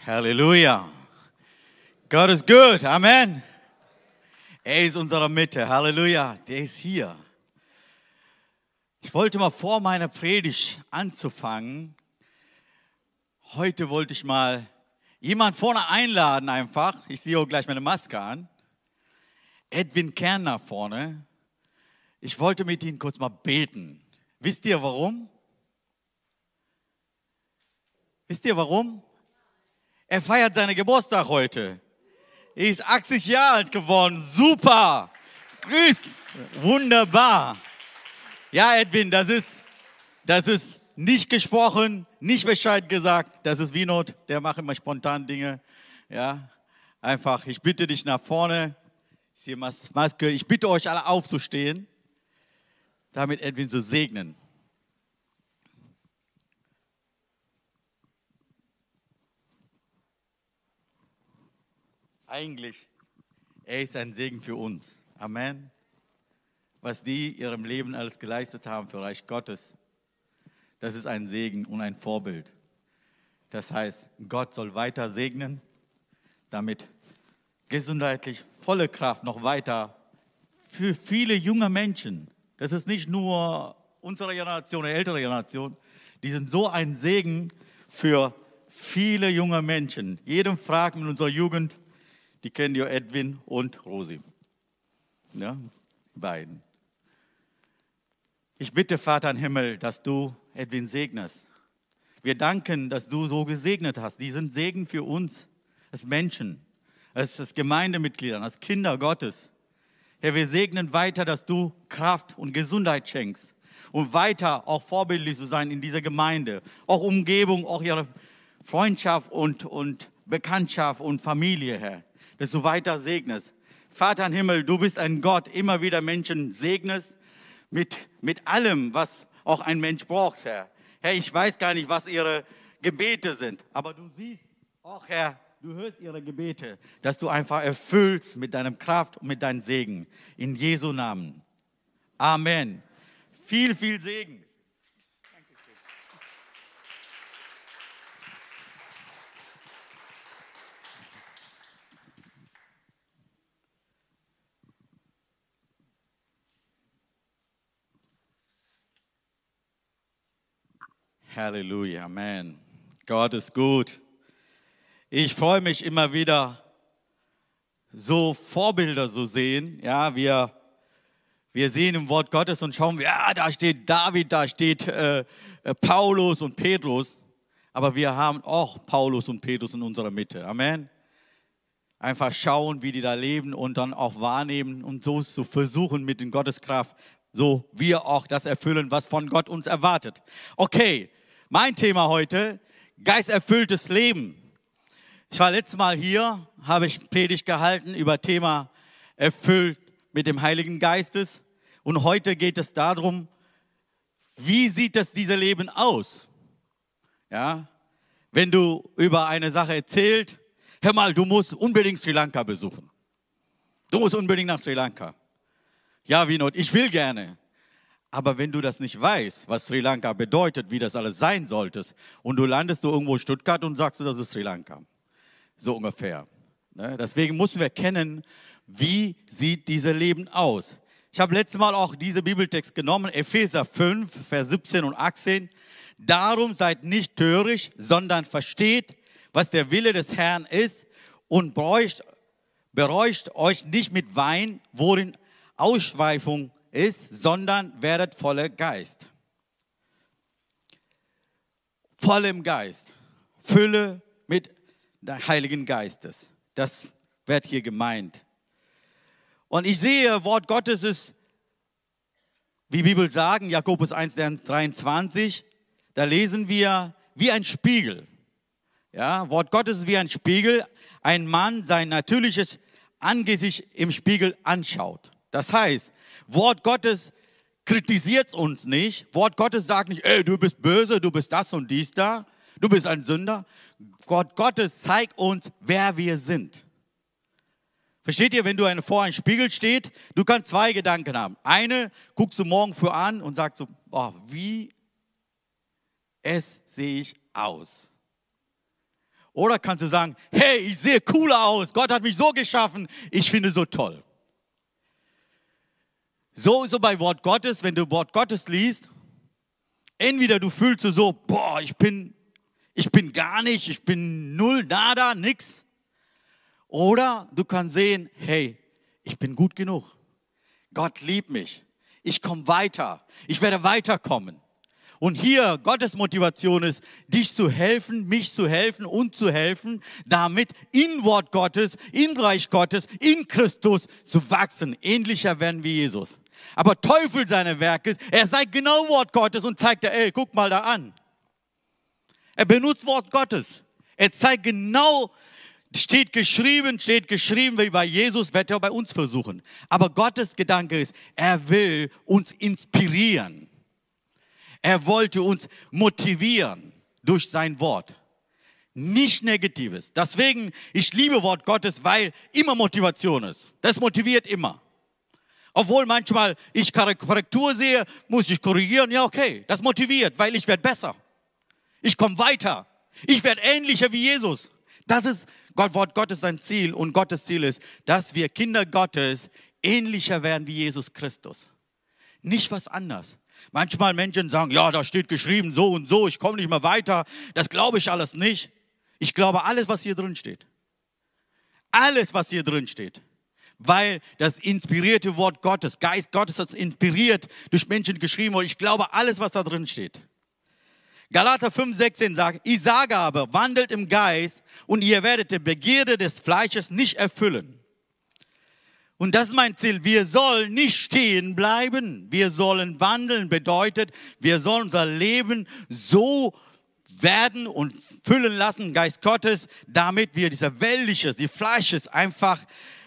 Halleluja. Gott ist gut. Amen. Er ist in unserer Mitte. Halleluja. Der ist hier. Ich wollte mal vor meiner Predigt anzufangen. Heute wollte ich mal jemand vorne einladen einfach. Ich sehe auch gleich meine Maske an. Edwin Kerner vorne. Ich wollte mit Ihnen kurz mal beten. Wisst ihr warum? Wisst ihr warum? Er feiert seinen Geburtstag heute. Er ist 80 Jahre alt geworden. Super. Grüß. Wunderbar. Ja, Edwin, das ist nicht gesprochen, nicht Bescheid gesagt. Das ist Winot, der macht immer spontan Dinge. Ja, einfach, ich bitte dich nach vorne. Ich bitte euch alle aufzustehen, damit Edwin zu segnen. Eigentlich, er ist ein Segen für uns. Amen. Was die in ihrem Leben alles geleistet haben für Reich Gottes, das ist ein Segen und ein Vorbild. Das heißt, Gott soll weiter segnen, damit gesundheitlich volle Kraft noch weiter für viele junge Menschen. Das ist nicht nur unsere Generation, die ältere Generation. Die sind so ein Segen für viele junge Menschen. Jedem fragt in unserer Jugend, die kennen ja Edwin und Rosi. Ja, beiden. Ich bitte, Vater im Himmel, dass du Edwin segnest. Wir danken, dass du so gesegnet hast. Die sind Segen für uns als Menschen, als Gemeindemitglieder, als Kinder Gottes. Herr, wir segnen weiter, dass du Kraft und Gesundheit schenkst und weiter auch vorbildlich zu sein in dieser Gemeinde. Auch Umgebung, auch ihre Freundschaft und Bekanntschaft und Familie, Herr. Dass du weiter segnest. Vater im Himmel, du bist ein Gott, immer wieder Menschen segnest mit allem, was auch ein Mensch braucht, Herr. Herr, ich weiß gar nicht, was ihre Gebete sind, aber du siehst auch, Herr, du hörst ihre Gebete, dass du einfach erfüllst mit deinem Kraft und mit deinem Segen. In Jesu Namen. Amen. Viel, viel Segen. Halleluja, Amen. Gott ist gut. Ich freue mich immer wieder, so Vorbilder zu sehen. Ja, wir sehen im Wort Gottes und schauen, ja, da steht David, da steht Paulus und Petrus. Aber wir haben auch Paulus und Petrus in unserer Mitte. Amen. Einfach schauen, wie die da leben und dann auch wahrnehmen und so zu versuchen mit den Gotteskraft, so wir auch das erfüllen, was von Gott uns erwartet. Okay, mein Thema heute, geisterfülltes Leben. Ich war letztes Mal hier, habe ich Predigt gehalten über Thema erfüllt mit dem Heiligen Geistes. Und heute geht es darum, wie sieht das diese Leben aus? Ja, wenn du über eine Sache erzählst, hör mal, du musst unbedingt Sri Lanka besuchen. Du musst unbedingt nach Sri Lanka. Ja, Vinod, ich will gerne. Aber wenn du das nicht weißt, was Sri Lanka bedeutet, wie das alles sein sollte, und du landest irgendwo in Stuttgart und sagst, das ist Sri Lanka. So ungefähr. Deswegen müssen wir kennen, wie sieht dieses Leben aus. Ich habe letztes Mal auch diesen Bibeltext genommen, Epheser 5, Vers 17 und 18. Darum seid nicht töricht, sondern versteht, was der Wille des Herrn ist und beräucht euch nicht mit Wein, worin Ausschweifung ist, sondern werdet voller Geist. Voll im Geist. Fülle mit dem Heiligen Geistes. Das wird hier gemeint. Und ich sehe, Wort Gottes ist, wie die Bibel sagt, Jakobus 1,23, da lesen wir, wie ein Spiegel. Ja, Wort Gottes ist wie ein Spiegel. Ein Mann sein natürliches Angesicht im Spiegel anschaut. Das heißt, Wort Gottes kritisiert uns nicht. Wort Gottes sagt nicht, ey, du bist böse, du bist das und dies da, du bist ein Sünder. Wort Gottes zeigt uns, wer wir sind. Versteht ihr, wenn du vor einem Spiegel stehst, du kannst zwei Gedanken haben. Eine, guckst du morgen für an und sagst so, oh, wie sehe ich aus? Oder kannst du sagen, hey, ich sehe cool aus, Gott hat mich so geschaffen, ich finde es so toll. So bei Wort Gottes, wenn du Wort Gottes liest, entweder du fühlst so, boah, ich bin gar nicht, ich bin null, nada, nix. Oder du kannst sehen, hey, ich bin gut genug. Gott liebt mich. Ich komme weiter. Ich werde weiterkommen. Und hier, Gottes Motivation ist, dich zu helfen, mich zu helfen und zu helfen, damit in Wort Gottes, in Reich Gottes, in Christus zu wachsen. Ähnlicher werden wie Jesus. Aber Teufel seine Werke ist, er sagt genau Wort Gottes und zeigt dir, ey, guck mal da an. Er benutzt Wort Gottes. Er zeigt genau, steht geschrieben, wie bei Jesus, wird er bei uns versuchen. Aber Gottes Gedanke ist, er will uns inspirieren. Er wollte uns motivieren durch sein Wort. Nicht Negatives. Deswegen, ich liebe Wort Gottes, weil immer Motivation ist. Das motiviert immer. Obwohl manchmal ich Korrektur sehe, muss ich korrigieren. Ja, okay, das motiviert, weil ich werde besser. Ich komme weiter. Ich werde ähnlicher wie Jesus. Das ist Wort Gottes sein Ziel. Und Gottes Ziel ist, dass wir Kinder Gottes ähnlicher werden wie Jesus Christus. Nicht was anderes. Manchmal Menschen sagen, ja, da steht geschrieben so und so, ich komme nicht mehr weiter. Das glaube ich alles nicht. Ich glaube alles, was hier drin steht. Alles, was hier drin steht. Weil das inspirierte Wort Gottes, Geist Gottes hat es inspiriert, durch Menschen geschrieben wurde. Ich glaube alles, was da drin steht. Galater 5,16 sagt, ich sage aber, wandelt im Geist und ihr werdet die Begierde des Fleisches nicht erfüllen. Und das ist mein Ziel. Wir sollen nicht stehen bleiben. Wir sollen wandeln. Bedeutet, wir sollen unser Leben so werden und füllen lassen, Geist Gottes, damit wir dieser Weltliches, die Fleisches einfach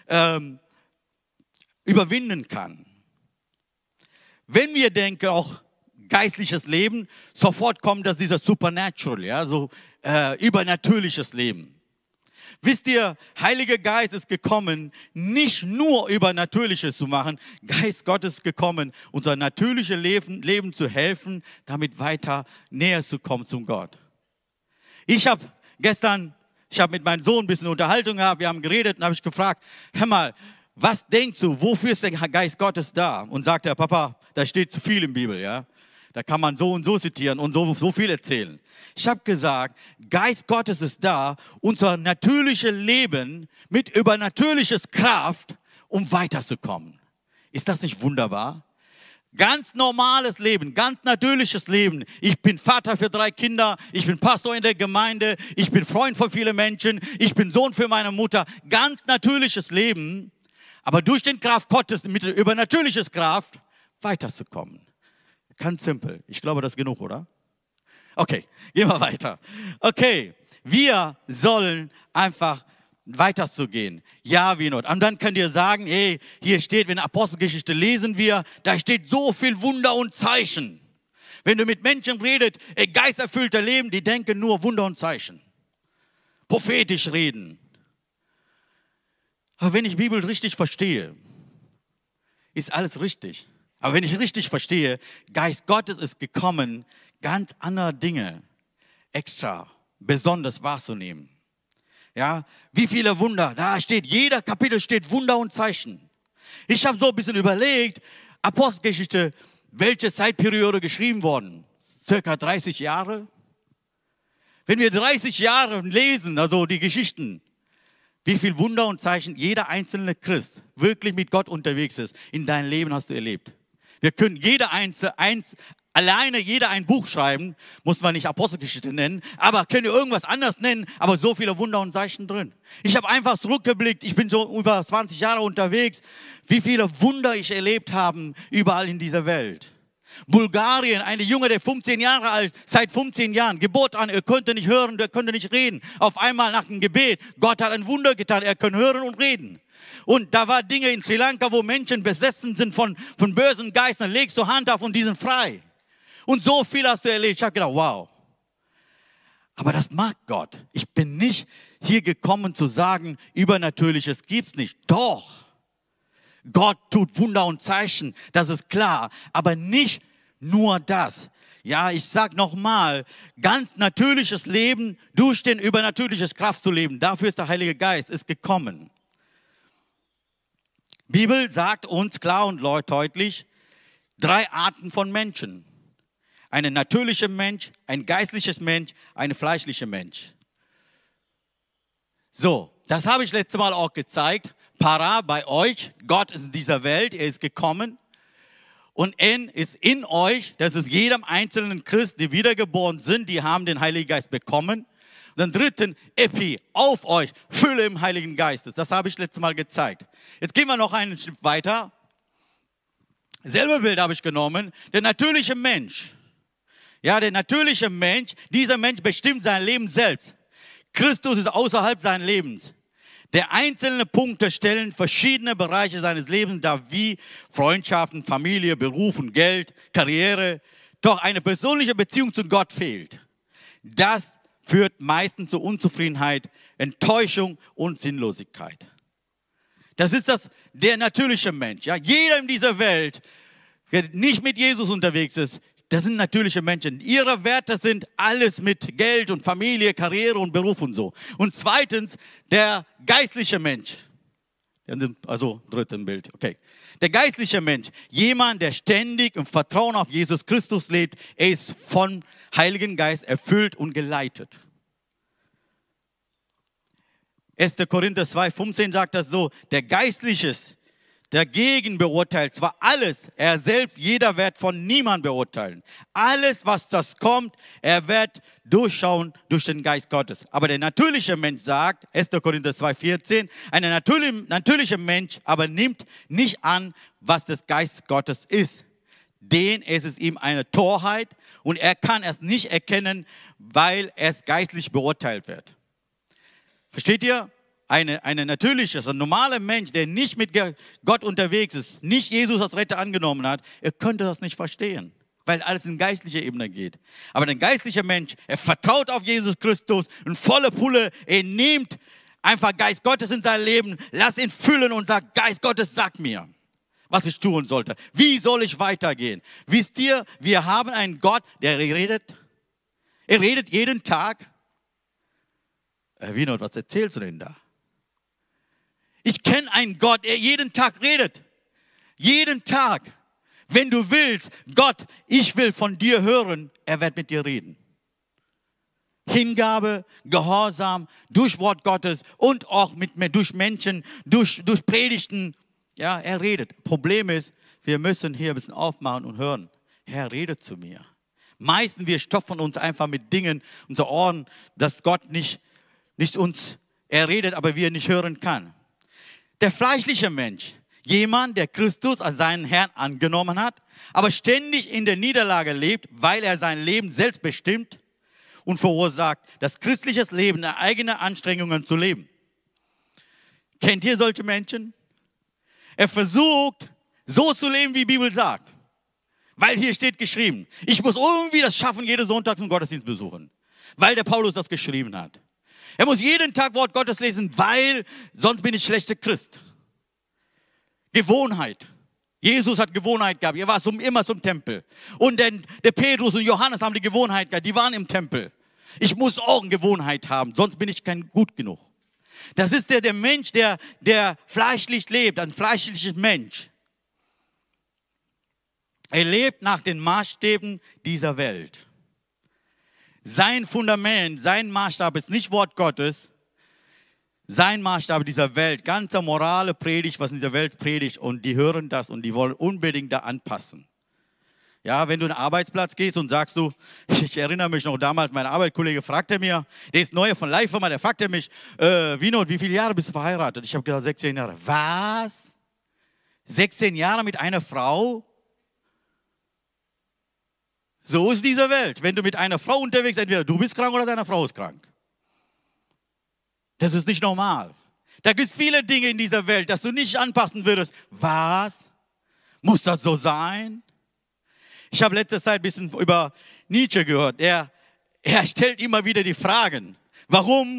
überwinden kann. Wenn wir denken, auch geistliches Leben, sofort kommt das dieser Supernatural, ja, so übernatürliches Leben. Wisst ihr, Heiliger Geist ist gekommen, nicht nur Übernatürliches zu machen. Geist Gottes ist gekommen, unser natürliches Leben zu helfen, damit weiter näher zu kommen zum Gott. Ich habe mit meinem Sohn ein bisschen Unterhaltung gehabt, wir haben geredet und habe ich gefragt, hör mal, was denkst du, wofür ist der Geist Gottes da? Und sagt er, Papa, da steht zu viel in der Bibel, ja. Da kann man so und so zitieren und so viel erzählen. Ich habe gesagt, Geist Gottes ist da, unser natürliches Leben mit übernatürliches Kraft, um weiterzukommen. Ist das nicht wunderbar? Ganz normales Leben, ganz natürliches Leben. Ich bin Vater für 3 Kinder, ich bin Pastor in der Gemeinde, ich bin Freund von vielen Menschen, ich bin Sohn für meine Mutter. Ganz natürliches Leben, aber durch den Kraft Gottes, mit der übernatürlichen Kraft, weiterzukommen. Ganz simpel. Ich glaube, das ist genug, oder? Okay, gehen wir weiter. Okay, wir sollen einfach weiterzugehen. Ja, wie not. Und dann könnt ihr sagen, hey, hier steht, wenn Apostelgeschichte lesen wir, da steht so viel Wunder und Zeichen. Wenn du mit Menschen redest, geisterfüllter Leben, die denken nur Wunder und Zeichen. Prophetisch reden. Aber wenn ich die Bibel richtig verstehe, ist alles richtig. Aber wenn ich richtig verstehe, Geist Gottes ist gekommen, ganz andere Dinge extra, besonders wahrzunehmen. Ja, wie viele Wunder, da steht, jeder Kapitel steht Wunder und Zeichen. Ich habe so ein bisschen überlegt, Apostelgeschichte, welche Zeitperiode geschrieben worden? Circa 30 Jahre. Wenn wir 30 Jahre lesen, also die Geschichten, wie viel Wunder und Zeichen jeder einzelne Christ wirklich mit Gott unterwegs ist, in deinem Leben hast du erlebt. Wir können alleine jeder ein Buch schreiben, muss man nicht Apostelgeschichte nennen, aber können wir irgendwas anderes nennen, aber so viele Wunder und Zeichen drin. Ich habe einfach zurückgeblickt, ich bin so über 20 Jahre unterwegs, wie viele Wunder ich erlebt habe überall in dieser Welt. Bulgarien, eine Junge, der 15 Jahre alt, seit 15 Jahren, Geburt an, er konnte nicht hören, er konnte nicht reden. Auf einmal nach dem Gebet, Gott hat ein Wunder getan, er kann hören und reden. Und da war Dinge in Sri Lanka, wo Menschen besessen sind von bösen Geistern, legst du Hand auf und die sind frei. Und so viel hast du erlebt. Ich habe gedacht, wow. Aber das mag Gott. Ich bin nicht hier gekommen zu sagen, Übernatürliches gibt's nicht. Doch. Gott tut Wunder und Zeichen, das ist klar. Aber nicht nur das. Ja, ich sage nochmal, ganz natürliches Leben durch den übernatürliches Kraft zu leben. Dafür ist der Heilige Geist ist gekommen. Bibel sagt uns klar und deutlich, 3 Arten von Menschen. Ein natürlicher Mensch, ein geistliches Mensch, ein fleischlicher Mensch. So, das habe ich letztes Mal auch gezeigt. Para bei euch, Gott ist in dieser Welt, er ist gekommen. Und N ist in euch, das ist jedem einzelnen Christ, die wiedergeboren sind, die haben den Heiligen Geist bekommen. Und dann 3. Epi, auf euch, Fülle im Heiligen Geistes. Das habe ich letztes Mal gezeigt. Jetzt gehen wir noch einen Schritt weiter. Selbe Bild habe ich genommen. Der natürliche Mensch. Ja, der natürliche Mensch, dieser Mensch bestimmt sein Leben selbst. Christus ist außerhalb seines Lebens. Der einzelne Punkte stellen verschiedene Bereiche seines Lebens dar, wie Freundschaften, Familie, Beruf und Geld, Karriere. Doch eine persönliche Beziehung zu Gott fehlt. Das führt meistens zu Unzufriedenheit, Enttäuschung und Sinnlosigkeit. Das ist der natürliche Mensch. Ja? Jeder in dieser Welt, der nicht mit Jesus unterwegs ist, das sind natürliche Menschen. Ihre Werte sind alles mit Geld und Familie, Karriere und Beruf und so. Und zweitens, der geistliche Mensch. Also, 3. Bild, okay. Der geistliche Mensch, jemand, der ständig im Vertrauen auf Jesus Christus lebt, er ist vom Heiligen Geist erfüllt und geleitet. 1. Korinther 2,15 sagt das so, der Geistliches dagegen beurteilt zwar alles, er selbst, jeder wird von niemand beurteilen. Alles, was das kommt, er wird durchschauen durch den Geist Gottes. Aber der natürliche Mensch sagt, 1. Korinther 2,14, ein natürlicher Mensch aber nimmt nicht an, was des Geistes Gottes ist. Denn es ist ihm eine Torheit und er kann es nicht erkennen, weil es geistlich beurteilt wird. Versteht ihr? Ein natürliches, ein normaler Mensch, der nicht mit Gott unterwegs ist, nicht Jesus als Retter angenommen hat, er könnte das nicht verstehen, weil alles in geistliche Ebene geht. Aber der geistliche Mensch, er vertraut auf Jesus Christus und volle Pulle, er nimmt einfach Geist Gottes in sein Leben, lass ihn füllen und sagt, Geist Gottes, sag mir, was ich tun sollte. Wie soll ich weitergehen? Wisst ihr, wir haben einen Gott, der redet. Er redet jeden Tag. Winod, was erzählst du denn da? Ich kenne einen Gott, der jeden Tag redet. Jeden Tag. Wenn du willst, Gott, ich will von dir hören, er wird mit dir reden. Hingabe, Gehorsam, durch Wort Gottes und auch durch Menschen, durch Predigten. Ja, er redet. Problem ist, wir müssen hier ein bisschen aufmachen und hören. Herr, redet zu mir. Meistens wir stopfen uns einfach mit Dingen, unsere Ohren, dass Gott nicht uns, er redet, aber wir nicht hören kann. Der fleischliche Mensch, jemand, der Christus als seinen Herrn angenommen hat, aber ständig in der Niederlage lebt, weil er sein Leben selbst bestimmt und verursacht, das christliche Leben in eigenen Anstrengungen zu leben. Kennt ihr solche Menschen? Er versucht, so zu leben, wie die Bibel sagt. Weil hier steht geschrieben, ich muss irgendwie das schaffen, jeden Sonntag zum Gottesdienst besuchen. Weil der Paulus das geschrieben hat. Er muss jeden Tag Wort Gottes lesen, weil sonst bin ich schlechter Christ. Gewohnheit. Jesus hat Gewohnheit gehabt. Er war immer zum Tempel. Und der Petrus und Johannes haben die Gewohnheit gehabt. Die waren im Tempel. Ich muss auch eine Gewohnheit haben, sonst bin ich kein gut genug. Das ist der Mensch, der fleischlich lebt, ein fleischliches Mensch. Er lebt nach den Maßstäben dieser Welt. Sein Fundament, sein Maßstab ist nicht Wort Gottes. Sein Maßstab dieser Welt, ganze morale Predigt, was in dieser Welt predigt. Und die hören das und die wollen unbedingt da anpassen. Ja, wenn du in den Arbeitsplatz gehst und sagst du, ich erinnere mich noch damals, mein Arbeitskollege fragte mir, der ist neu von Leihfirma, der fragte mich, Winod, wie viele Jahre bist du verheiratet? Ich habe gesagt, 16 Jahre. Was? 16 Jahre mit einer Frau? So ist diese Welt. Wenn du mit einer Frau unterwegs bist, entweder du bist krank oder deine Frau ist krank. Das ist nicht normal. Da gibt es viele Dinge in dieser Welt, dass du nicht anpassen würdest. Was? Muss das so sein? Ich habe letzte Zeit ein bisschen über Nietzsche gehört. Er stellt immer wieder die Fragen. Warum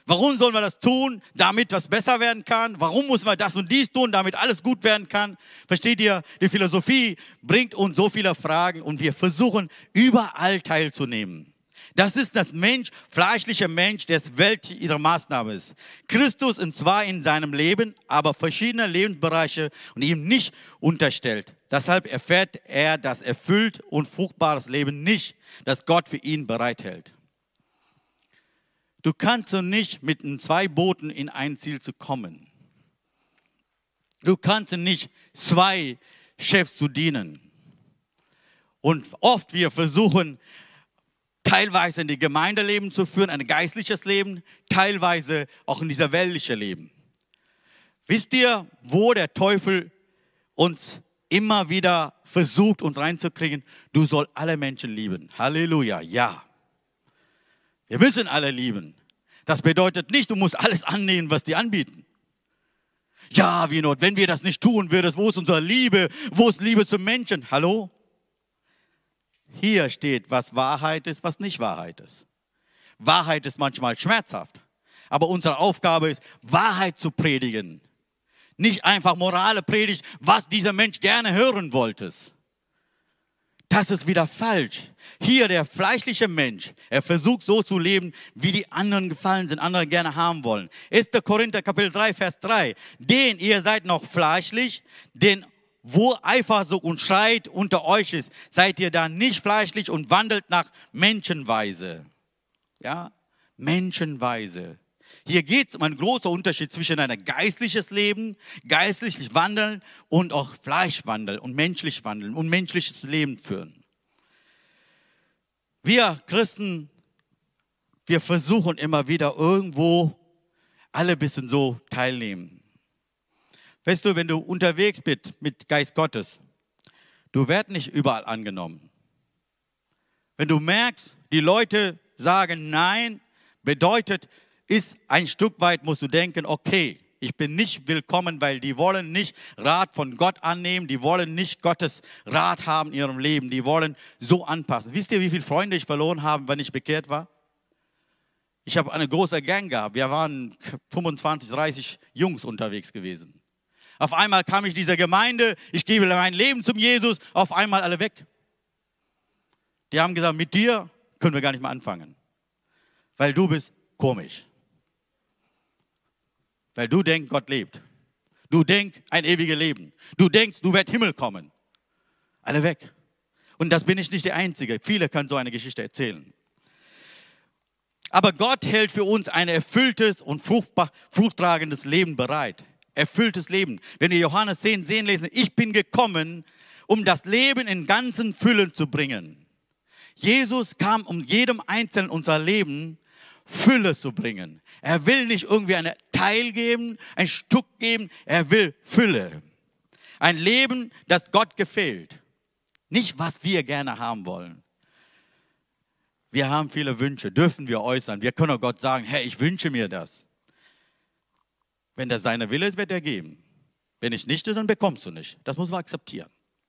Warum sollen wir das tun, damit was besser werden kann? Warum müssen wir das und dies tun, damit alles gut werden kann? Versteht ihr? Die Philosophie bringt uns so viele Fragen und wir versuchen überall teilzunehmen. Das ist das fleischliche Mensch, das Welt ihrer Maßnahme ist. Christus und zwar in seinem Leben, aber verschiedene Lebensbereiche und ihm nicht unterstellt. Deshalb erfährt er das erfüllt und fruchtbares Leben nicht, das Gott für ihn bereithält. Du kannst so nicht mit 2 Booten in ein Ziel zu kommen. Du kannst nicht 2 Chefs zu dienen. Und oft wir versuchen, teilweise in die Gemeindeleben zu führen, ein geistliches Leben, teilweise auch in dieser weltliche Leben. Wisst ihr, wo der Teufel uns immer wieder versucht, uns reinzukriegen? Du sollst alle Menschen lieben. Halleluja, ja. Wir müssen alle lieben. Das bedeutet nicht, du musst alles annehmen, was die anbieten. Ja, Vinod, wenn wir das nicht tun würden, wo ist unsere Liebe? Wo ist Liebe zum Menschen? Hallo? Hier steht, was Wahrheit ist, was nicht Wahrheit ist. Wahrheit ist manchmal schmerzhaft, aber unsere Aufgabe ist, Wahrheit zu predigen. Nicht einfach morale Predigt, was dieser Mensch gerne hören wollte. Das ist wieder falsch. Hier der fleischliche Mensch, er versucht so zu leben, wie die anderen gefallen sind, andere gerne haben wollen. 1. Korinther Kapitel 3, Vers 3. Den ihr seid noch fleischlich, den wo Eifersucht und Streit unter euch ist, seid ihr da nicht fleischlich und wandelt nach Menschenweise. Ja, Menschenweise. Hier geht es um einen großen Unterschied zwischen einem geistliches Leben, geistliches Wandeln und auch Fleischwandeln und menschlich wandeln und menschliches Leben führen. Wir Christen, wir versuchen immer wieder irgendwo alle ein bisschen so teilnehmen. Weißt du, wenn du unterwegs bist mit Geist Gottes, du wirst nicht überall angenommen. Wenn du merkst, die Leute sagen Nein, bedeutet, ist ein Stück weit, musst du denken, okay, ich bin nicht willkommen, weil die wollen nicht Rat von Gott annehmen, die wollen nicht Gottes Rat haben in ihrem Leben, die wollen so anpassen. Wisst ihr, wie viele Freunde ich verloren habe, wenn ich bekehrt war? Ich habe eine große Gang gehabt, wir waren 25, 30 Jungs unterwegs gewesen. Auf einmal kam ich in diese Gemeinde, ich gebe mein Leben zum Jesus, auf einmal alle weg. Die haben gesagt, mit dir können wir gar nicht mehr anfangen, weil du bist komisch. Weil du denkst, Gott lebt. Du denkst, ein ewiges Leben. Du denkst, du wirst Himmel kommen. Alle weg. Und das bin ich nicht der Einzige. Viele können so eine Geschichte erzählen. Aber Gott hält für uns ein erfülltes und fruchttragendes Leben bereit. Erfülltes Leben. Wenn wir Johannes 10 lesen, ich bin gekommen, um das Leben in ganzen Füllen zu bringen. Jesus kam, um jedem Einzelnen unser Leben Fülle zu bringen. Er will nicht irgendwie einen Teil geben, ein Stück geben, er will Fülle. Ein Leben, das Gott gefällt. Nicht, was wir gerne haben wollen. Wir haben viele Wünsche, dürfen wir äußern. Wir können Gott sagen, hey, ich wünsche mir das. Wenn das seine Wille ist, wird er geben. Wenn ich nicht, dann bekommst du nicht. Das muss man akzeptieren.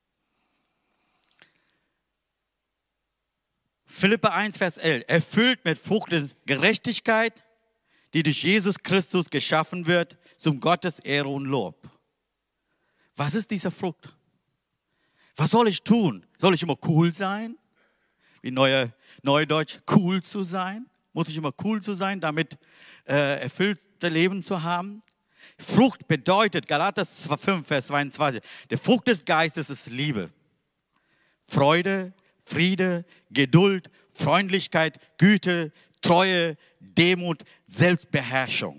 Philipper 1, Vers 11. Erfüllt mit Frucht der Gerechtigkeit, die durch Jesus Christus geschaffen wird, zum Gottes Ehre und Lob. Was ist diese Frucht? Was soll ich tun? Soll ich immer cool sein? Wie Neudeutsch, cool zu sein? Muss ich immer cool zu sein, damit erfüllte Leben zu haben? Frucht bedeutet, Galater 5, Vers 22, die Frucht des Geistes ist Liebe, Freude, Friede, Geduld, Freundlichkeit, Güte, Treue, Demut, Selbstbeherrschung.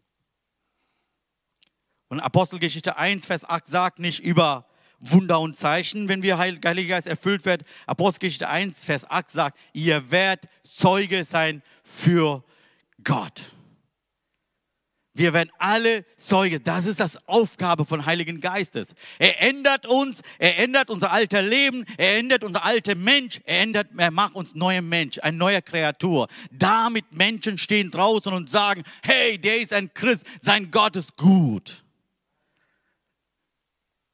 Und Apostelgeschichte 1, Vers 8 sagt nicht über Wunder und Zeichen, wenn wir Heiliger Geist erfüllt werden. Apostelgeschichte 1, Vers 8 sagt, ihr werdet Zeuge sein für Gott. Wir werden alle Zeuge. Das ist das Aufgabe von Heiligen Geistes. Er ändert uns, er ändert unser altes Leben, er ändert unser alter Mensch, er macht uns neuer Mensch, eine neue Kreatur. Damit Menschen stehen draußen und sagen, hey, der ist ein Christ, sein Gott ist gut.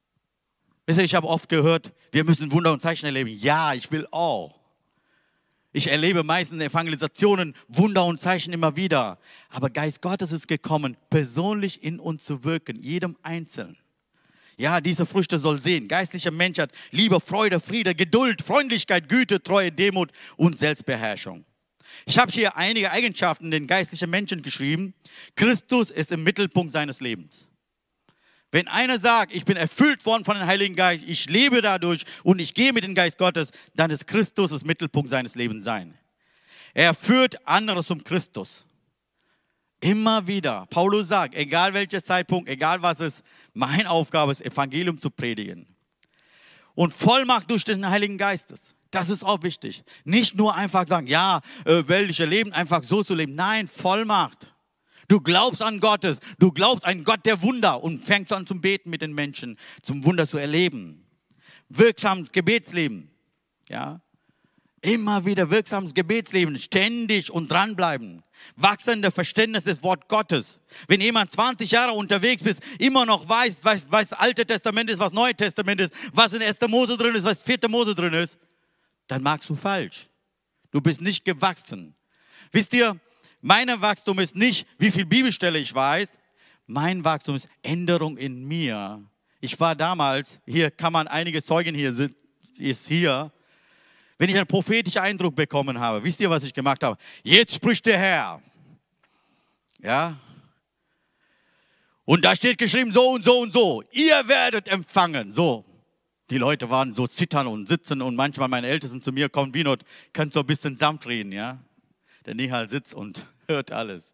Ich habe oft gehört, wir müssen Wunder und Zeichen erleben. Ja, ich will auch. Ich erlebe meistens in Evangelisationen Wunder und Zeichen immer wieder. Aber Geist Gottes ist gekommen, persönlich in uns zu wirken, jedem Einzelnen. Ja, diese Früchte soll sehen. Geistlicher Mensch hat Liebe, Freude, Friede, Geduld, Freundlichkeit, Güte, Treue, Demut und Selbstbeherrschung. Ich habe hier einige Eigenschaften den geistlichen Menschen geschrieben. Christus ist im Mittelpunkt seines Lebens. Wenn einer sagt, ich bin erfüllt worden von dem Heiligen Geist, ich lebe dadurch und ich gehe mit dem Geist Gottes, dann ist Christus das Mittelpunkt seines Lebens sein. Er führt andere zum Christus. Immer wieder. Paulus sagt, egal welcher Zeitpunkt, egal was ist, meine Aufgabe ist, Evangelium zu predigen. Und Vollmacht durch den Heiligen Geistes. Das ist auch wichtig. Nicht nur einfach sagen, ja, weltliche Leben, einfach so zu leben. Nein, Vollmacht. Du glaubst an Gottes, du glaubst an Gott der Wunder und fängst an zum Beten mit den Menschen, zum Wunder zu erleben. Wirksames Gebetsleben, ja. Immer wieder wirksames Gebetsleben, ständig und dranbleiben. Wachsende Verständnis des Wort Gottes. Wenn jemand 20 Jahre unterwegs ist, immer noch weiß, was Alte Testament ist, was Neue Testament ist, was in 1. Mose drin ist, was 4. Mose drin ist, dann magst du falsch. Du bist nicht gewachsen. Wisst ihr, mein Wachstum ist nicht, wie viel Bibelstelle ich weiß. Mein Wachstum ist Änderung in mir. Ich war damals, hier kann man einige Zeugen hier, ist hier. Wenn ich einen prophetischen Eindruck bekommen habe, wisst ihr, was ich gemacht habe? Jetzt spricht der Herr. Ja. Und da steht geschrieben, so und so und so. Ihr werdet empfangen. So. Die Leute waren so zittern und sitzen und manchmal meine Ältesten zu mir kommen, Binot, kannst du ein bisschen sanft reden, ja? Der Nihal sitzt und hört alles.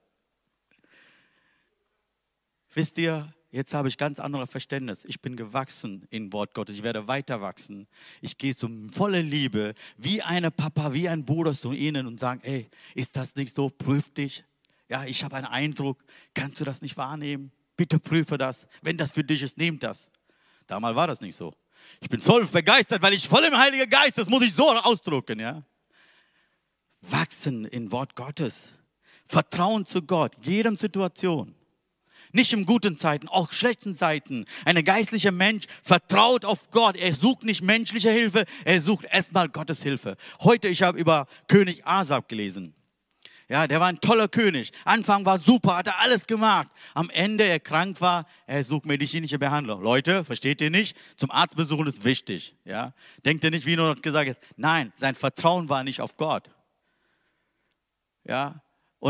Wisst ihr, jetzt habe ich ganz anderes Verständnis. Ich bin gewachsen im Wort Gottes. Ich werde weiter wachsen. Ich gehe zum voller Liebe, wie eine Papa, wie ein Bruder zu ihnen und sagen, ey, ist das nicht so? Prüf dich. Ja, ich habe einen Eindruck. Kannst du das nicht wahrnehmen? Bitte prüfe das. Wenn das für dich ist, nimm das. Damals war das nicht so. Ich bin voll begeistert, weil ich voll im Heiligen Geist, das muss ich so ausdrücken, ja. Wachsen im Wort Gottes. Vertrauen zu Gott, jedem Situation. Nicht in guten Zeiten, auch schlechten Zeiten. Ein geistlicher Mensch vertraut auf Gott. Er sucht nicht menschliche Hilfe, er sucht erstmal Gottes Hilfe. Heute, ich habe über König Asaf gelesen. Ja, der war ein toller König. Anfang war super, hat er alles gemacht. Am Ende, er krank war, er sucht medizinische Behandlung. Leute, versteht ihr nicht? Zum Arzt besuchen ist wichtig. Ja? Denkt ihr nicht, wie nur gesagt ist? Nein, sein Vertrauen war nicht auf Gott. Ja,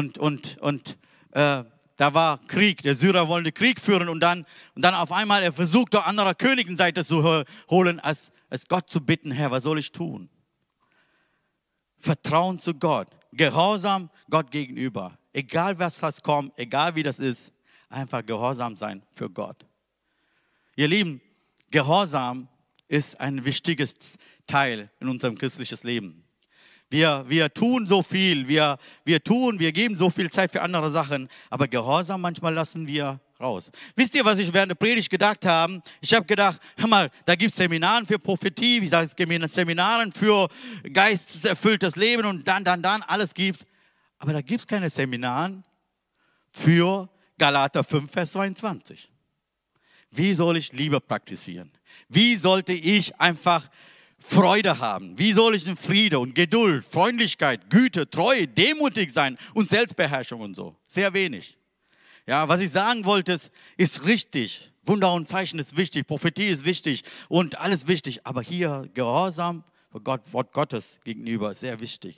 da war Krieg, der Syrer wollte Krieg führen und dann auf einmal, er versuchte, andere Königenseite zu holen, als Gott zu bitten, Herr, was soll ich tun? Vertrauen zu Gott, Gehorsam Gott gegenüber, egal was kommt, egal wie das ist, einfach gehorsam sein für Gott. Ihr Lieben, Gehorsam ist ein wichtiges Teil in unserem christlichen Leben. Wir tun so viel, wir geben so viel Zeit für andere Sachen, aber Gehorsam manchmal lassen wir raus. Wisst ihr, was ich während der Predigt gedacht habe? Ich habe gedacht, hör mal, da gibt es Seminare für Prophetie, wie sage ich, Seminare für geisterfülltes Leben und dann, alles gibt. Aber da gibt es keine Seminare für Galater 5, Vers 22. Wie soll ich Liebe praktizieren? Wie sollte ich einfach Freude haben? Wie soll ich in Friede und Geduld, Freundlichkeit, Güte, Treue, demutig sein und Selbstbeherrschung und so? Sehr wenig. Ja, was ich sagen wollte, ist richtig. Wunder und Zeichen ist wichtig, Prophetie ist wichtig und alles wichtig. Aber hier Gehorsam für Gott, Wort Gottes gegenüber ist sehr wichtig.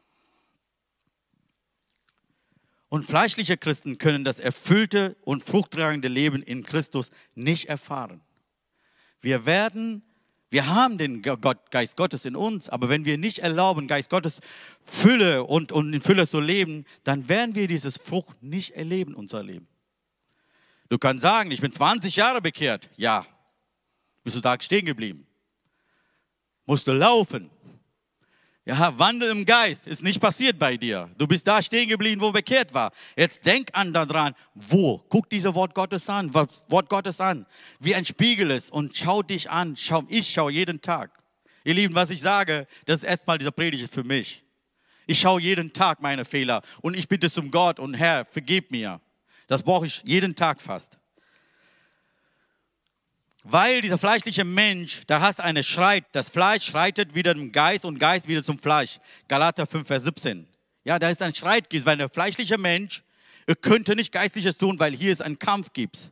Und fleischliche Christen können das erfüllte und fruchttragende Leben in Christus nicht erfahren. Wir haben den Geist Gottes in uns, aber wenn wir nicht erlauben, Geist Gottes Fülle und in Fülle zu leben, dann werden wir dieses Frucht nicht erleben, unser Leben. Du kannst sagen, ich bin 20 Jahre bekehrt. Ja. Bist du da stehen geblieben? Musst du laufen? Ja, Wandel im Geist ist nicht passiert bei dir. Du bist da stehen geblieben, wo bekehrt war. Jetzt denk daran, wo? Guck dieses Wort Gottes an, wie ein Spiegel ist und schau dich an. Ich schaue jeden Tag. Ihr Lieben, was ich sage, das ist erstmal dieser Predigt für mich. Ich schaue jeden Tag meine Fehler und ich bitte zum Gott und Herr, vergib mir. Das brauche ich jeden Tag fast. Weil dieser fleischliche Mensch, da hast eine schreit, das Fleisch schreitet wieder zum Geist und Geist wieder zum Fleisch. Galater 5, Vers 17. Ja, da ist ein Streit, weil der fleischliche Mensch könnte nicht Geistliches tun, weil hier es einen Kampf gibt.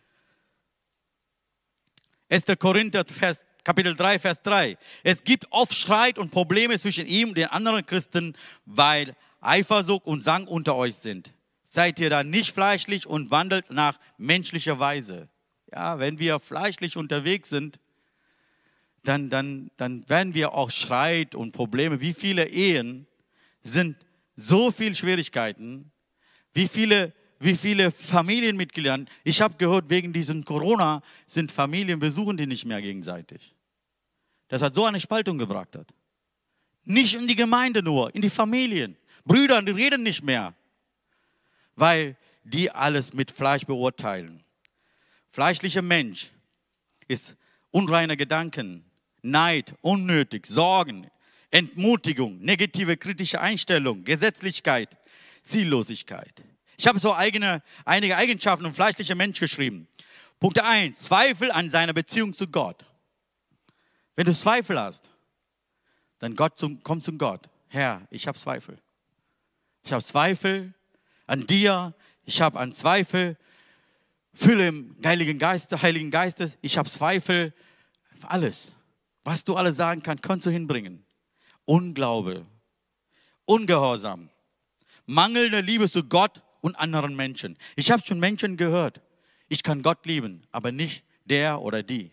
1. Korinther, Kapitel 3, Vers 3. Es gibt oft Streit und Probleme zwischen ihm und den anderen Christen, weil Eifersucht und Zank unter euch sind. Seid ihr da nicht fleischlich und wandelt nach menschlicher Weise. Ja, wenn wir fleischlich unterwegs sind, dann werden wir auch Streit und Probleme. Wie viele Ehen sind so viele Schwierigkeiten? Wie viele Familienmitglieder? Ich habe gehört, wegen diesem Corona sind Familien besuchen die nicht mehr gegenseitig. Das hat so eine Spaltung gebracht. Nicht in die Gemeinde nur, in die Familien. Brüder, die reden nicht mehr, weil die alles mit Fleisch beurteilen. Fleischlicher Mensch ist unreine Gedanken, Neid, unnötig, Sorgen, Entmutigung, negative kritische Einstellung, Gesetzlichkeit, Ziellosigkeit. Ich habe so einige Eigenschaften vom fleischlichen Mensch geschrieben. Punkt 1, Zweifel an seiner Beziehung zu Gott. Wenn du Zweifel hast, dann komm zum Gott. Herr, ich habe Zweifel. Ich habe Zweifel an dir, ich habe einen Zweifel, Fülle im Heiligen Geistes, ich habe Zweifel, alles. Was du alles sagen kannst, kannst du hinbringen. Unglaube, Ungehorsam, mangelnde Liebe zu Gott und anderen Menschen. Ich habe schon Menschen gehört, ich kann Gott lieben, aber nicht der oder die.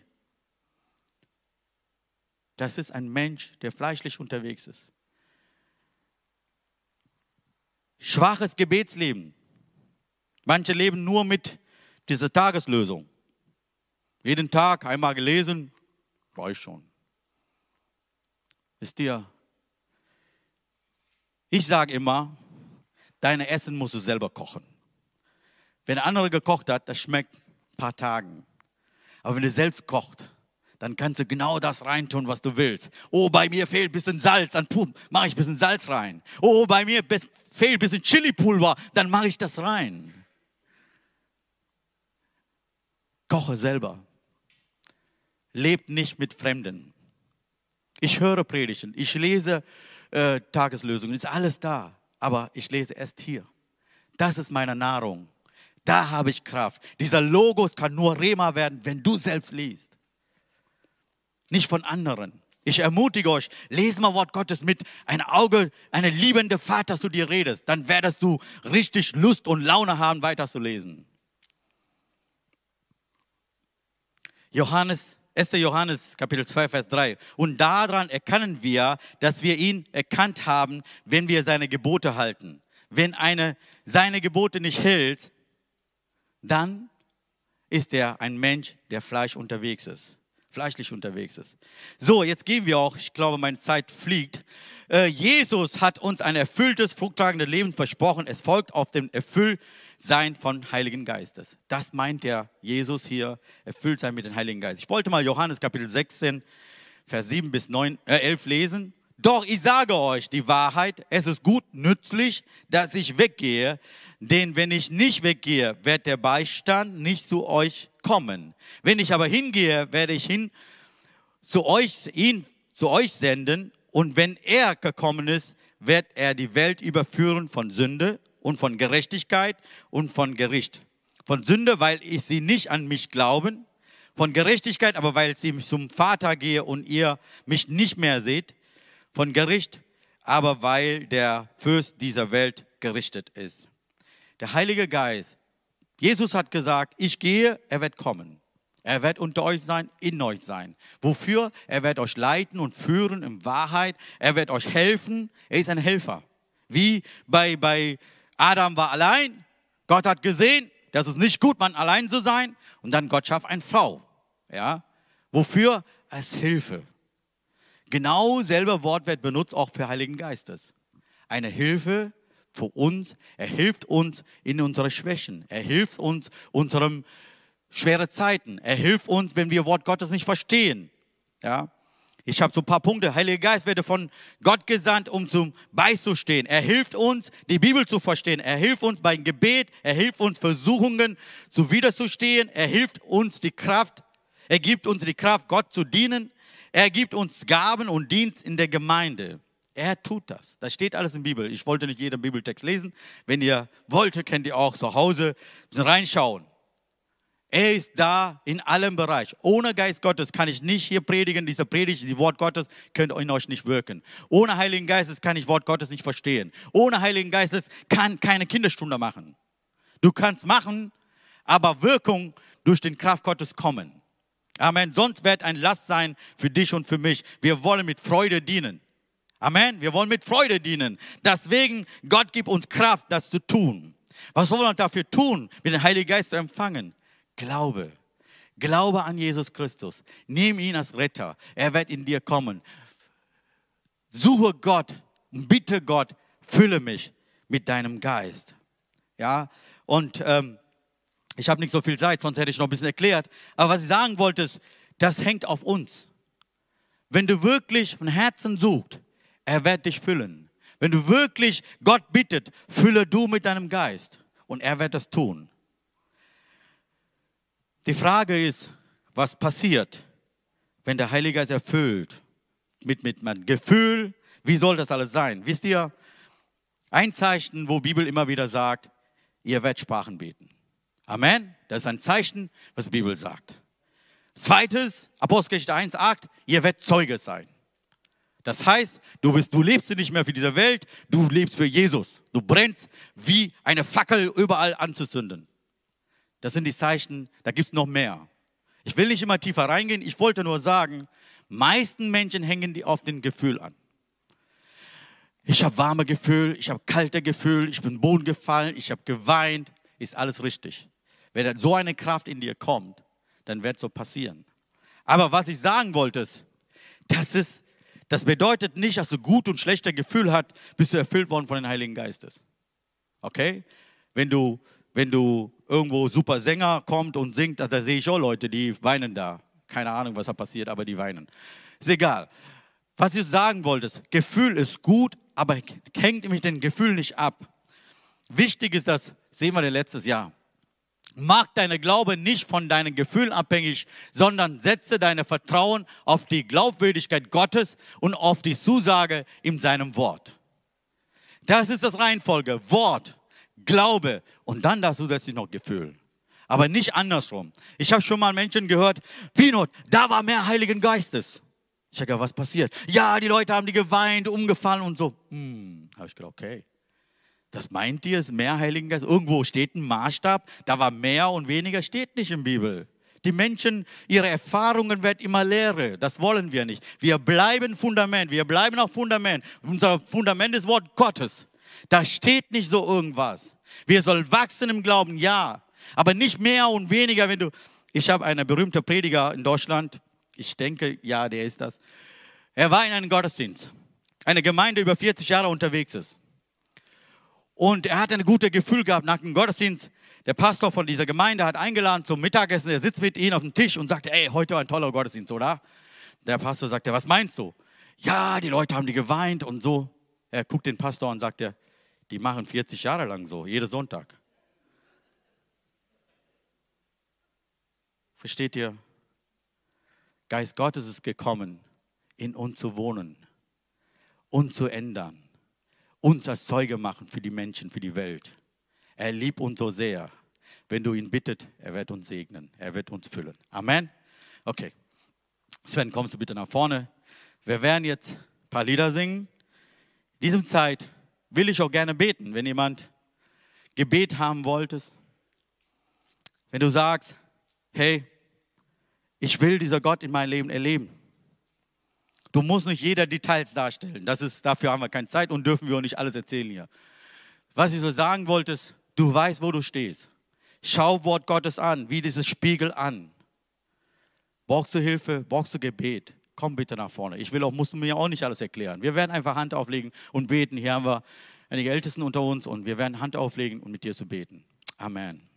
Das ist ein Mensch, der fleischlich unterwegs ist. Schwaches Gebetsleben. Manche leben nur mit dieser Tageslösung. Jeden Tag einmal gelesen, reicht schon. Wisst ihr, ich sage immer, dein Essen musst du selber kochen. Wenn der andere gekocht hat, das schmeckt ein paar Tagen. Aber wenn du selbst kochst, dann kannst du genau das reintun, was du willst. Oh, bei mir fehlt ein bisschen Salz, dann mache ich ein bisschen Salz rein. Oh, bei mir fehlt ein bisschen Chili-Pulver, dann mache ich das rein. Koche selber. Lebt nicht mit Fremden. Ich höre Predigten, ich lese Tageslösungen, ist alles da. Aber ich lese erst hier. Das ist meine Nahrung. Da habe ich Kraft. Dieser Logos kann nur Rema werden, wenn du selbst liest. Nicht von anderen. Ich ermutige euch, lest mal Wort Gottes mit einem Auge, eine liebende Vater zu dir redest. Dann werdest du richtig Lust und Laune haben, weiter zu lesen. 1. Johannes, Kapitel 2, Vers 3. Und daran erkennen wir, dass wir ihn erkannt haben, wenn wir seine Gebote halten. Wenn einer seine Gebote nicht hält, dann ist er ein Mensch, der fleischlich unterwegs ist. So, jetzt gehen wir auch, ich glaube, meine Zeit fliegt. Jesus hat uns ein erfülltes, fruchttragendes Leben versprochen. Es folgt auf dem Erfülltsein von Heiligen Geistes. Das meint der Jesus hier, erfüllt sein mit dem Heiligen Geist. Ich wollte mal Johannes Kapitel 16, Vers 7 bis 11 lesen. Doch ich sage euch die Wahrheit, es ist gut nützlich, dass ich weggehe, denn wenn ich nicht weggehe, wird der Beistand nicht zu euch kommen. Wenn ich aber hingehe, werde ich ihn zu euch senden, und wenn er gekommen ist, wird er die Welt überführen von Sünde und von Gerechtigkeit und von Gericht. Von Sünde, weil sie nicht an mich glauben, von Gerechtigkeit, aber weil ich zum Vater gehe und ihr mich nicht mehr seht, von Gericht, aber weil der Fürst dieser Welt gerichtet ist. Der Heilige Geist, Jesus hat gesagt, ich gehe, er wird kommen. Er wird unter euch sein, in euch sein. Wofür? Er wird euch leiten und führen in Wahrheit. Er wird euch helfen. Er ist ein Helfer. Wie bei Adam war allein. Gott hat gesehen, das ist nicht gut, man allein zu sein. Und dann Gott schafft eine Frau. Ja? Wofür? Als Hilfe. Genau selber Wort wird benutzt auch für Heiligen Geistes. Eine Hilfe für uns. Er hilft uns in unseren Schwächen. Er hilft uns unserem schwere Zeiten. Er hilft uns, wenn wir Wort Gottes nicht verstehen. Ja? Ich habe so ein paar Punkte. Heiliger Geist wird von Gott gesandt, um zum beizustehen. Er hilft uns, die Bibel zu verstehen. Er hilft uns beim Gebet. Er hilft uns, Versuchungen zu widerstehen. Er hilft uns, die Kraft Er gibt uns die Kraft, Gott zu dienen. Er gibt uns Gaben und Dienst in der Gemeinde. Er tut das. Das steht alles in der Bibel. Ich wollte nicht jeden Bibeltext lesen. Wenn ihr wollt, könnt ihr auch zu Hause reinschauen. Er ist da in allem Bereich. Ohne Geist Gottes kann ich nicht hier predigen. Diese Predigt, die Wort Gottes, könnt in euch nicht wirken. Ohne Heiligen Geistes kann ich Wort Gottes nicht verstehen. Ohne Heiligen Geistes kann keine Kinderstunde machen. Du kannst machen, aber Wirkung durch den Kraft Gottes kommen. Amen. Sonst wird ein Last sein für dich und für mich. Wir wollen mit Freude dienen. Amen. Wir wollen mit Freude dienen. Deswegen, Gott gibt uns Kraft, das zu tun. Was wollen wir dafür tun, mit dem Heiligen Geist zu empfangen? Glaube. Glaube an Jesus Christus. Nimm ihn als Retter. Er wird in dir kommen. Suche Gott und bitte Gott, fülle mich mit deinem Geist. Ja, und ich habe nicht so viel Zeit, sonst hätte ich noch ein bisschen erklärt. Aber was ich sagen wollte, ist, das hängt auf uns. Wenn du wirklich von Herzen suchst, er wird dich füllen. Wenn du wirklich Gott bittet, fülle du mit deinem Geist. Und er wird das tun. Die Frage ist, was passiert, wenn der Heilige Geist erfüllt mit meinem Gefühl? Wie soll das alles sein? Wisst ihr, ein Zeichen, wo die Bibel immer wieder sagt, ihr werdet Sprachen beten. Amen. Das ist ein Zeichen, was die Bibel sagt. Zweites, Apostelgeschichte 1,8, ihr werdet Zeuge sein. Das heißt, du lebst nicht mehr für diese Welt, du lebst für Jesus. Du brennst wie eine Fackel überall anzuzünden. Das sind die Zeichen, da gibt es noch mehr. Ich will nicht immer tiefer reingehen, ich wollte nur sagen, meisten Menschen hängen die auf den Gefühl an. Ich habe warme Gefühl, ich habe kalte Gefühl, ich bin Boden gefallen, ich habe geweint, ist alles richtig. Wenn so eine Kraft in dir kommt, dann wird so passieren. Aber was ich sagen wollte, ist, das bedeutet nicht, dass du gut und schlechte Gefühl hast, bist du erfüllt worden von dem Heiligen Geistes. Okay? Wenn du irgendwo super Sänger kommt und singt, da sehe ich auch Leute, die weinen da. Keine Ahnung, was da passiert, aber die weinen. Ist egal. Was ich sagen wollte, ist, Gefühl ist gut, aber hängt mich den Gefühl nicht ab. Wichtig ist das, sehen wir letztes Jahr. Mach deine Glaube nicht von deinen Gefühlen abhängig, sondern setze dein Vertrauen auf die Glaubwürdigkeit Gottes und auf die Zusage in seinem Wort. Das ist das Reihenfolge. Wort, Glaube und dann dazu setze ich noch Gefühl. Aber nicht andersrum. Ich habe schon mal Menschen gehört, Vinod, da war mehr Heiligen Geistes. Ich habe gedacht, was passiert? Ja, die Leute haben die geweint, umgefallen und so. Habe ich gedacht, okay. Das meint ihr, ist mehr Heiligen Geist? Irgendwo steht ein Maßstab, da war mehr und weniger, steht nicht in der Bibel. Die Menschen, ihre Erfahrungen werden immer leerer. Das wollen wir nicht. Wir bleiben Fundament, wir bleiben auf Fundament. Unser Fundament ist Wort Gottes. Da steht nicht so irgendwas. Wir sollen wachsen im Glauben, ja. Aber nicht mehr und weniger, wenn du... Ich habe einen berühmten Prediger in Deutschland, ich denke, ja, der ist das. Er war in einem Gottesdienst. Eine Gemeinde über 40 Jahre unterwegs ist. Und er hat ein gutes Gefühl gehabt nach dem Gottesdienst. Der Pastor von dieser Gemeinde hat eingeladen zum Mittagessen. Er sitzt mit ihm auf dem Tisch und sagt, ey, heute war ein toller Gottesdienst, oder? Der Pastor sagt, was meinst du? Ja, die Leute haben die geweint und so. Er guckt den Pastor und sagt, die machen 40 Jahre lang so, jeden Sonntag. Versteht ihr? Geist Gottes ist gekommen, in uns zu wohnen, uns zu ändern. Uns als Zeuge machen für die Menschen, für die Welt. Er liebt uns so sehr. Wenn du ihn bittet, er wird uns segnen. Er wird uns füllen. Amen? Okay. Sven, kommst du bitte nach vorne. Wir werden jetzt ein paar Lieder singen. In dieser Zeit will ich auch gerne beten. Wenn jemand Gebet haben wollte, wenn du sagst, hey, ich will dieser Gott in meinem Leben erleben. Du musst nicht jeder Details darstellen. Dafür haben wir keine Zeit und dürfen wir auch nicht alles erzählen hier. Was ich so sagen wollte, ist, du weißt, wo du stehst. Schau Wort Gottes an, wie dieses Spiegel an. Brauchst du Hilfe, brauchst du Gebet? Komm bitte nach vorne. Musst du mir auch nicht alles erklären. Wir werden einfach Hand auflegen und beten. Hier haben wir einige Ältesten unter uns und wir werden Hand auflegen und mit dir zu beten. Amen.